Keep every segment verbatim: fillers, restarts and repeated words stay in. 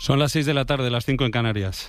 Son las seis de la tarde, las cinco en Canarias.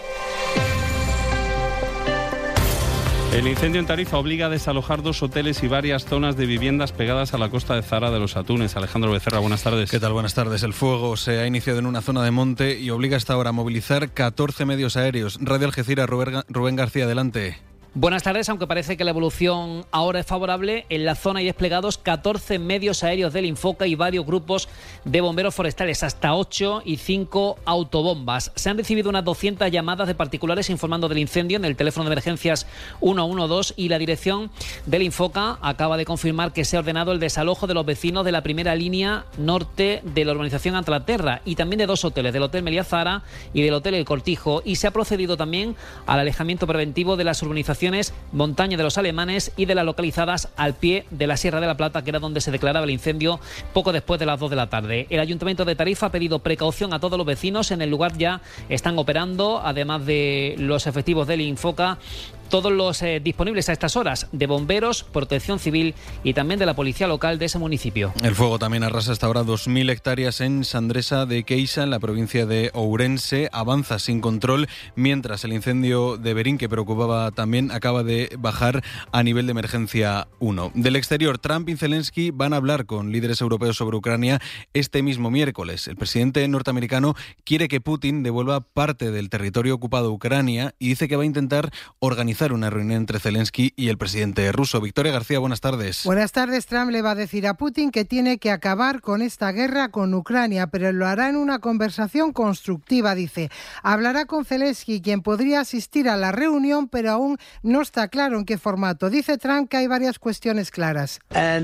El incendio en Tarifa obliga a desalojar dos hoteles y varias zonas de viviendas pegadas a la costa de Zara de los Atunes. Alejandro Becerra, buenas tardes. ¿Qué tal? Buenas tardes. El fuego se ha iniciado en una zona de monte y obliga hasta ahora a movilizar catorce medios aéreos. Radio Algeciras, Rubén García, adelante. Buenas tardes, aunque parece que la evolución ahora es favorable, en la zona hay desplegados catorce medios aéreos del Infoca y varios grupos de bomberos forestales, hasta ocho y cinco autobombas. Se han recibido unas doscientas llamadas de particulares informando del incendio en el teléfono de emergencias ciento doce y la dirección del Infoca acaba de confirmar que se ha ordenado el desalojo de los vecinos de la primera línea norte de la urbanización Antlaterra y también de dos hoteles, del Hotel Meliá Zara y del Hotel El Cortijo, y se ha procedido también al alejamiento preventivo de las urbanizaciones Montaña de los Alemanes y de las localizadas al pie de la Sierra de la Plata, que era donde se declaraba el incendio poco después de las dos de la tarde. El Ayuntamiento de Tarifa ha pedido precaución a todos los vecinos. En el lugar ya están operando, además de los efectivos del Infoca, todos los eh, disponibles a estas horas de bomberos, protección civil y también de la policía local de ese municipio. El fuego también arrasa hasta ahora dos mil hectáreas en Sandresa de Queixa, en la provincia de Ourense. Avanza sin control, mientras el incendio de Berín, que preocupaba también, acaba de bajar a nivel de emergencia uno. Del exterior, Trump y Zelensky van a hablar con líderes europeos sobre Ucrania este mismo miércoles. El presidente norteamericano quiere que Putin devuelva parte del territorio ocupado a Ucrania y dice que va a intentar organizar una reunión entre Zelensky y el presidente ruso. Victoria García, buenas tardes. Buenas tardes. Trump le va a decir a Putin que tiene que acabar con esta guerra con Ucrania, pero lo hará en una conversación constructiva, dice. Hablará con Zelensky, quien podría asistir a la reunión, pero aún no está claro en qué formato. Dice Trump que hay varias cuestiones claras.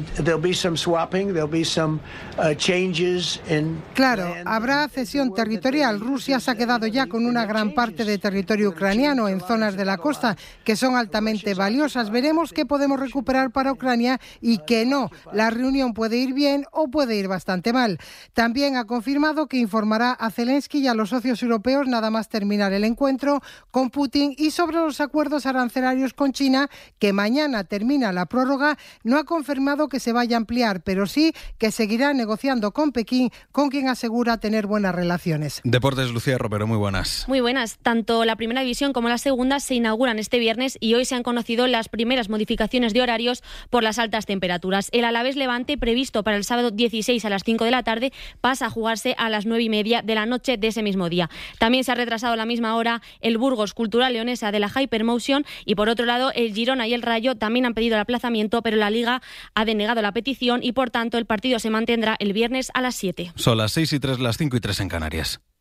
Claro, habrá cesión territorial. Rusia se ha quedado ya con una gran parte de territorio ucraniano en zonas de la costa que son altamente valiosas. Veremos qué podemos recuperar para Ucrania y qué no. La reunión puede ir bien o puede ir bastante mal. También ha confirmado que informará a Zelensky y a los socios europeos nada más terminar el encuentro con Putin, y sobre los acuerdos arancelarios con China, que mañana termina la prórroga. No ha confirmado que se vaya a ampliar, pero sí que seguirá negociando con Pekín, con quien asegura tener buenas relaciones. Deportes, Lucía Ropero, muy buenas. Muy buenas. Tanto la primera división como la segunda se inauguran este viernes y hoy se han conocido las primeras modificaciones de horarios por las altas temperaturas. El Alavés Levante, previsto para el sábado dieciséis a las cinco de la tarde, pasa a jugarse a las nueve y media de la noche de ese mismo día. También se ha retrasado a la misma hora el Burgos Cultural Leonesa de la Hypermotion, y por otro lado el Girona y el Rayo también han pedido el aplazamiento, pero la Liga ha denegado la petición y por tanto el partido se mantendrá el viernes a las siete. Son las seis y tres, las cinco y tres en Canarias.